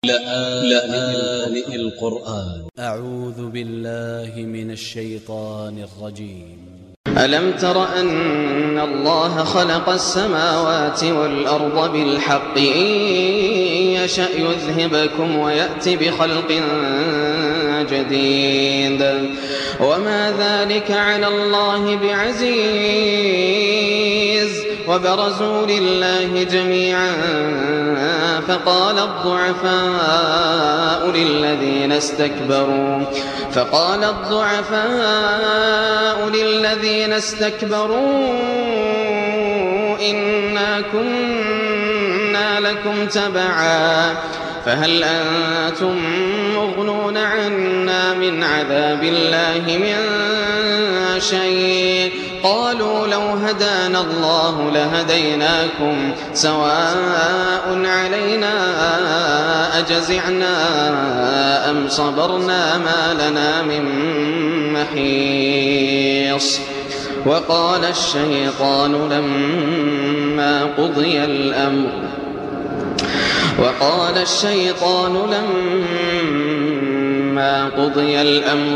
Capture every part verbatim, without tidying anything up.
لآن القرآن. أ ع و ذ ب ا ل ل ه من ا ل ش ي ط ا ن ا ل ج ي م ألم تر أن الله خلق السماوات والأرض بالحق إن يشأ يذهبكم ويأت بخلق جديد وما ذلك على الله بعزيز وبرزوا لله جميعا فقال الضعفاء للذين استكبروا فقال الضعفاء للذين استكبروا إنا كنا لكم تبعا فهل أنتم مغنون عنا من عذاب الله من شيء قالوا لو هدانا الله لهديناكم سواء علينا أجزعنا أم صبرنا ما لنا من محيص وقال الشيطان لما قضي الأمر وقال الشيطان لما قضي الأمر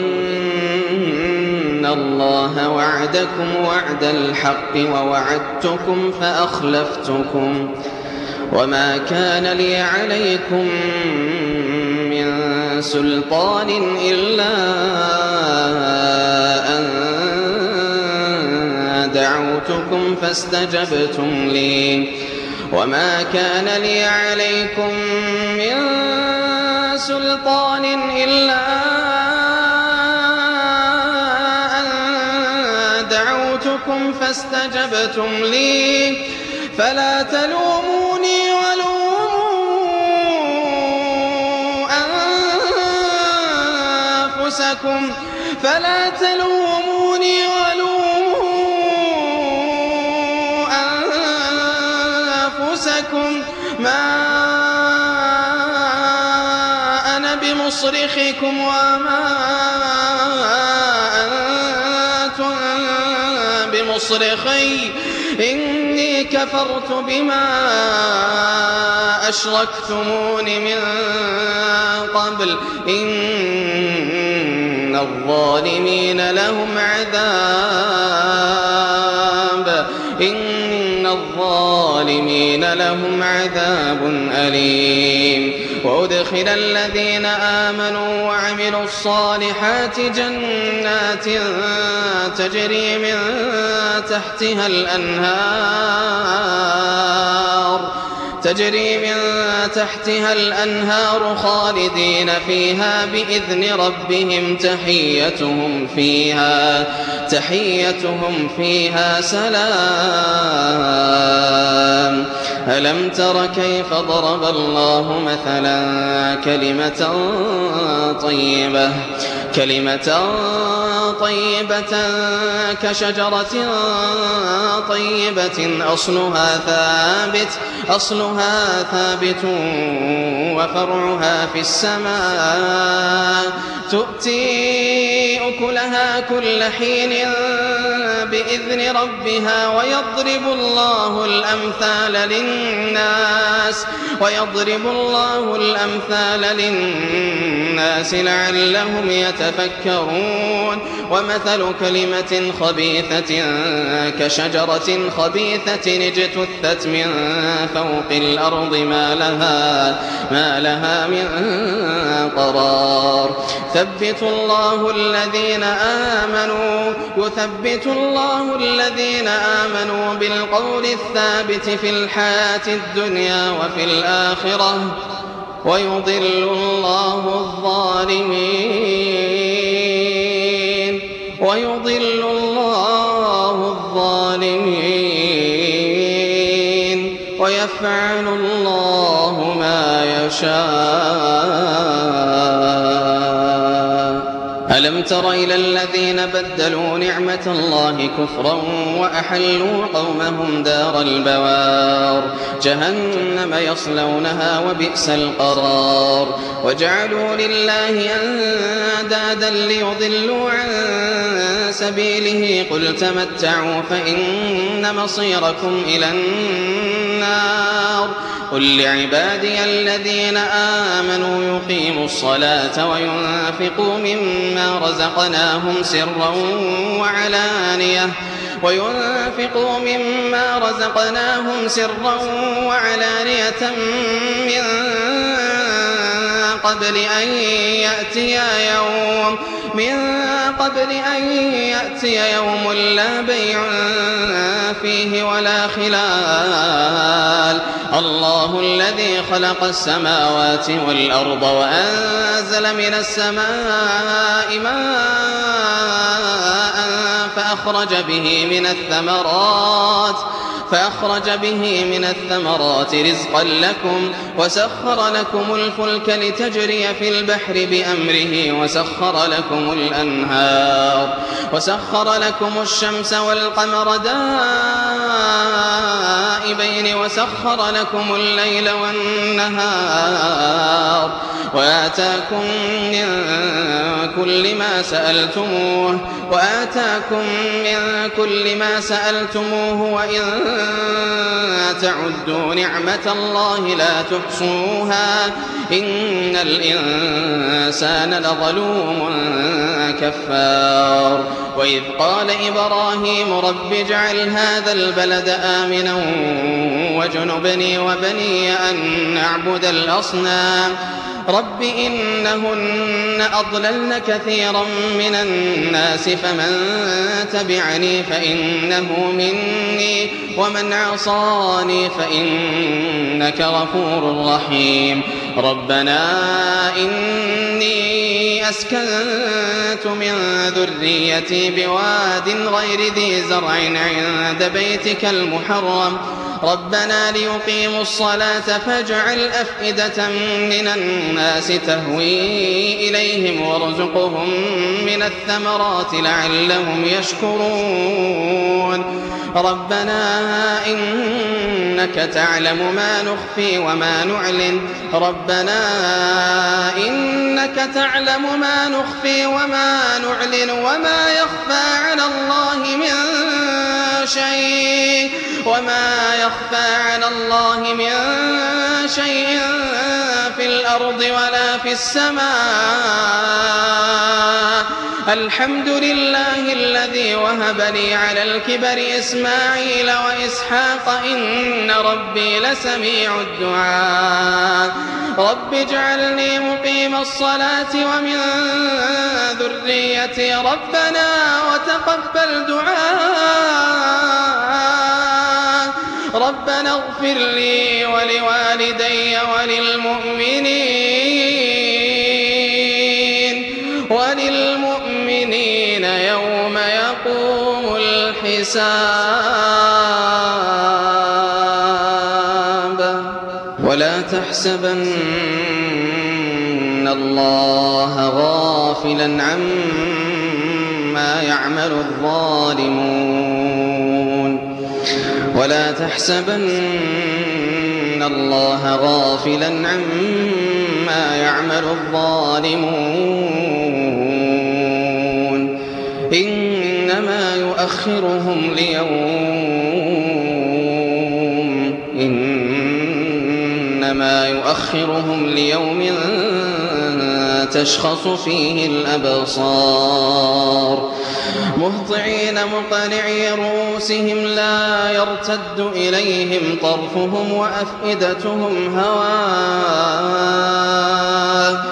إن الله وعدكم وعد الحق ووعدتكم فأخلفتكم وما كان لي عليكم من سلطان إلا أن دعوتكم فاستجبتم لي وما كان لي عليكم من سلطان إلا أن دعوتكم فاستجبتم لي فلا تلوموني ولوموا أنفسكم فلا تلوموني ولوموا أنفسكم ما أنا بمصرخكم وما أنتم بمصرخي إني كفرت بما أشركتمون من قبل إن الظالمين لهم عذاب إن الظالمين لهم عذاب أليم وأدخل الذين آمنوا وعملوا الصالحات جنات تجري من تحتها الأنهار تجري من تحتها الأنهار خالدين فيها بإذن ربهم تحيتهم فيها تحيتهم فيها سلام ألم تر كيف ضرب الله مثلا كلمة طيبة كلمة طيبة كشجرة طيبة أصلها ثابت أصلها ثابت وفرعها في السماء تؤتي أكلها كل حين بإذن ربها ويضرب الله الأمثال للناس ويضرب الله الأمثال للناس لعلهم يتفكرون ومثل كلمة خبيثة كشجرة خبيثة اجتثت من فوق الأرض ما لها ما لها من قرار يثبت الله الذين آمنوا يثبت الله الذين آمنوا بالقول الثابت في الحياة الدنيا وفي الآخرة ويضل الله الظالمين ويضل الله الظالمين ويفعل الله ما يشاء ألم تر إلى الذين بدلوا نعمة الله كفرا وأحلوا قومهم دار البوار جهنم يصلونها وبئس القرار وجعلوا لله أندادا ليضلوا عن سبيله قل تمتعوا فإن مصيركم إلى النار قل لعبادي الذين آمنوا يقيموا الصلاة وينفقوا مما رزقناهم سرا وعلانية وينفقوا مما رزقناهم سرا وعلانية من قبل أن يأتي يوم من قبل أن يأتي يوم لا بيع فيه ولا خلال الله الذي خلق السماوات والأرض وأنزل من السماء ماء فأخرج به من الثمرات فأخرج به من الثمرات رزقا لكم وسخر لكم الفلك لتجري في البحر بأمره وسخر لكم الأنهار وسخر لكم الشمس والقمر دائبين وسخر لكم الليل والنهار وآتاكم من كل ما سألتموه وآتاكم من كل ما سألتموه وإن تعدوا نعمة الله لا تحصوها إن الإنسان لظلوم كفار وإذ قال إبراهيم رب اجعل هذا البلد آمنا واجنبني وبني أن نعبد الأصنام رب إنهن أضللن كثيرا من الناس فمن تبعني فإنه مني ومن عصاني فإنك غفور رحيم ربنا إني أسكنت من ذريتي بواد غير ذي زرع عند بيتك المحرم ربنا ليقيموا الصلاة فاجعل أفئدة من الناس تهوي إليهم وارزقهم من الثمرات لعلهم يشكرون ربنا إنك تعلم ما نخفي وما نعلن ربنا إنك تعلم ما نخفي وما نعلن وما يخفى على الله من شيء وما يخفى على الله من شيء في الأرض ولا في السماء الحمد لله الذي وهب لي على الكبر إسماعيل وإسحاق إن ربي لسميع الدعاء رب اجعلني مقيم الصلاة ومن ذريتي ربنا وتقبل دعاء ربنا اغفر لي ولوالدي وللمؤمنين وللمؤمنين يوم يقوم الحساب ولا تحسبن الله غافلا عما يعمل الظالمون ولا تحسبن الله غافلا عما يعمل الظالمون إنما يؤخرهم ليوم إنما يؤخرهم ليوم تشخص فيه الأبصار مهطعين مقنعي رؤوسهم لا يرتد إليهم طرفهم وأفئدتهم هواء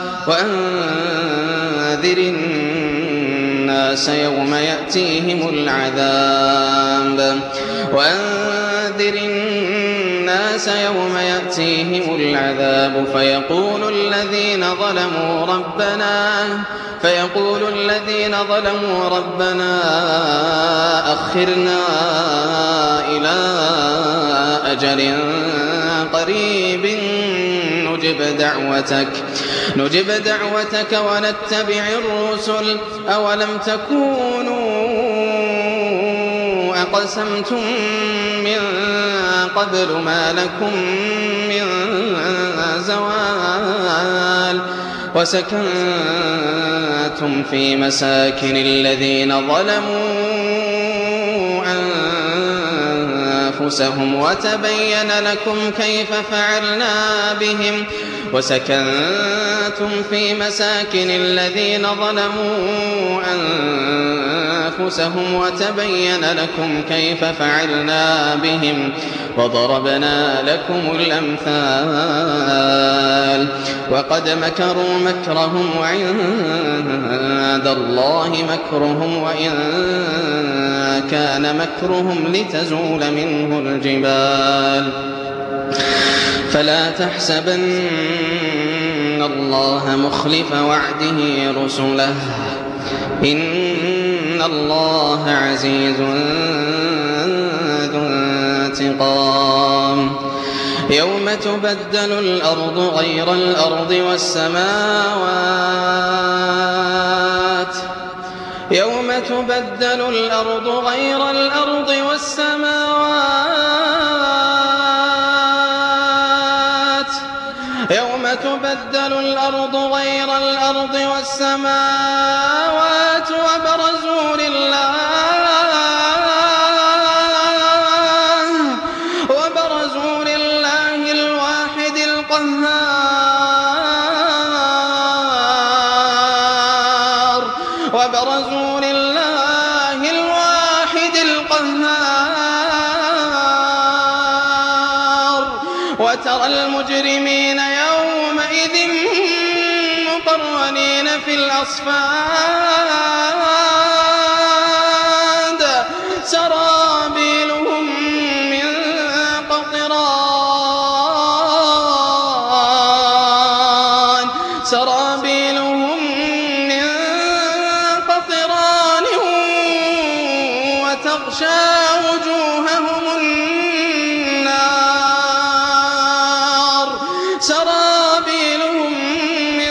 وأنذر الناس يوم يأتيهم العذاب وأنذر الناس يوم يأتيهم العذاب فيقول الذين ظلموا ربنا فيقول الذين ظلموا ربنا أخرنا إلى أجل قريب نجب دعوتك نجب دعوتك ونتبع الرسل أولم تكونوا أقسمتم من قبل ما لكم من زوال وسكنتم في مساكن الذين ظلموا أنفسهم وتبين لكم كيف فعلنا بهم وسكنتم في مساكن الذين ظلموا أنفسهم وتبين لكم كيف فعلنا بهم وضربنا لكم الأمثال وقد مكروا مكرهم وعند الله مكرهم وإن كان مكرهم لتزول منه الجبال فلا تحسبن الله مخلف وعده رسله إن الله عزيز ذو انتقام يوم تبدل الأرض غير الأرض والسماوات يوم تبدل الأرض غير الأرض والسماوات يوم تبدل الأرض غير الأرض والسماوات وبرزوا لله وبرزوا لله الواحد القهار وبرزوا لله الواحد القهار وترى المجرمين يومئذ مقرنين في الأصفاد سرابيلهم من قطران سرابيلهم من قطران وتغشى وجوههم النار سرابيلهم من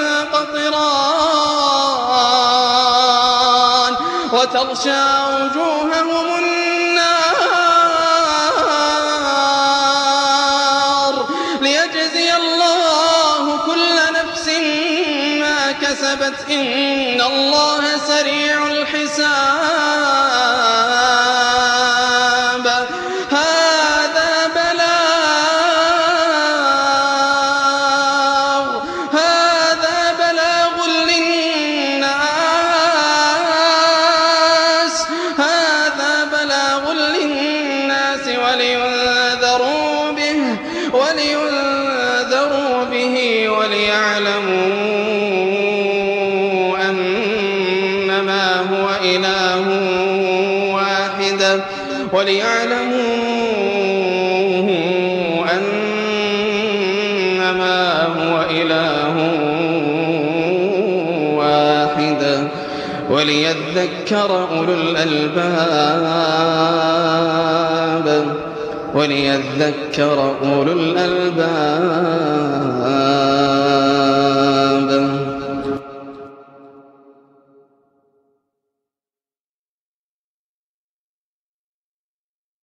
قطران وتغشى وجوههم النار ليجزي الله كل نفس ما كسبت إن الله سريع الحساب هذا بلاغ هذا بلاغ للناس هذا بلاغ للناس ولينذروا به ولينذروا به وليعلموا أنما هو إله واحد وليعلموا أنما هو إله واحد وليذكر أولو الألباب وليذكر أولو الألباب